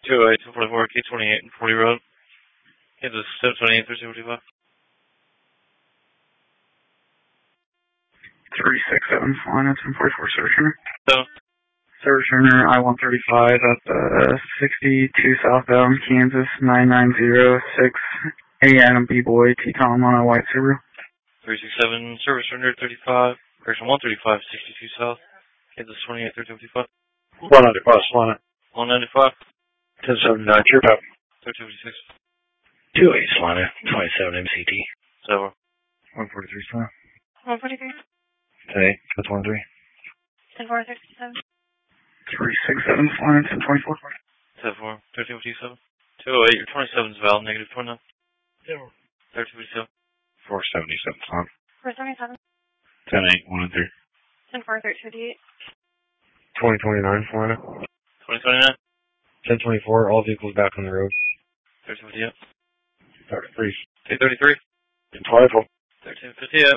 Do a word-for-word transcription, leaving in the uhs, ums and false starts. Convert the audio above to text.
two oh eight, two forty-four, K twenty-eight and forty Road. Kansas seven twenty-eight, thirteen fifty-five. three six seven, flying at ten forty-four, service runner. So. Service runner, I one thirty-five at the sixty-two southbound, Kansas nine nine zero six, A N B-Boy, T-Tom on a white Subaru. three six seven, service runner, thirty-five, correction, one thirty-five, sixty-two south, Kansas twenty-eight, thirteen fifty-five. one ninety-five, Solana. one ninety-five. ten seventy-nine, trip out. thirteen fifty-six. two eight, Solana, twenty-seven M C T. Seven. one forty-three, Solana. one forty-three. Today, that's one three. ten four, sixty-seven. three six seven, flying at ten twenty-four. seven four, thirteen fifty-seven. two oh eight, your twenty-seven is valid, negative twenty-nine. Yeah. thirteen fifty-seven. four seventy-seven, Solana. four seventy-seven. ten eight, one three. ten four, thirteen fifty-eight. twenty twenty-nine, Solana. twenty twenty-nine. ten twenty-four, all vehicles back on the road. thirteen fifty-eight. thirty-three. K thirty-three. twelve. thirteen fifty-eight.